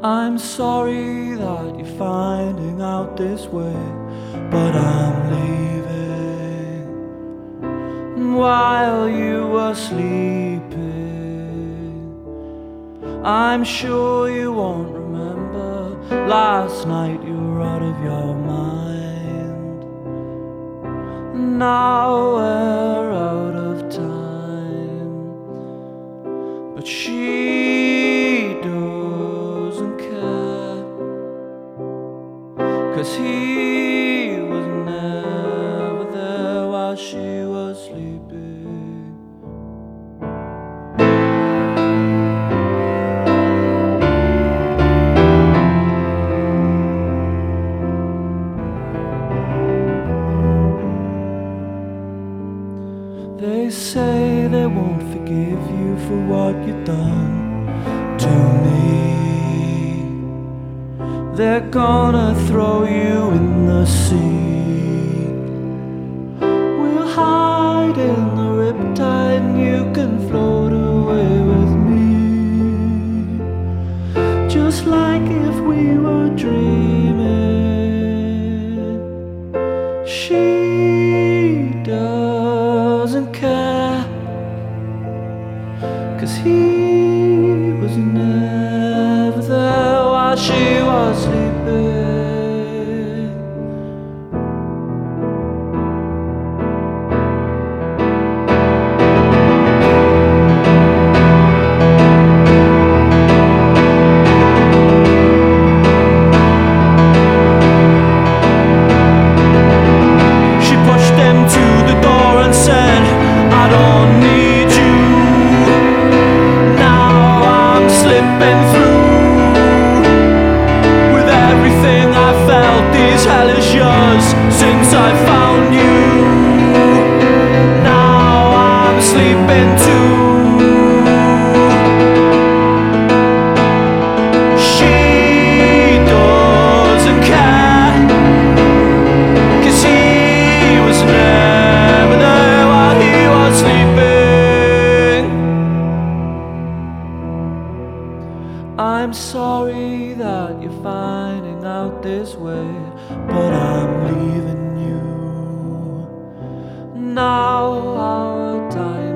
I'm sorry that you're finding out this way, but I'm leaving while you were sleeping. I'm sure you won't remember last night you were out of your mind. Now we're out of time, but she doesn't care, 'cause he was never there while she was sleeping. They say they won't forgive you for what you've done to me. They're gonna throw you in the sea. We'll hide in the riptide and you can float away with me, just like if we were dreaming. She doesn't care, 'cause he was never there while she was sleeping. She pushed them to the door and said, I don't need you. Now I'm slipping through with everything I felt. These hellish years since I found you. Now I'm sleeping too. She doesn't care, 'cause he was never there while he was sleeping. I'm sorry that you're finding out this way, but I'm leaving you. Now our time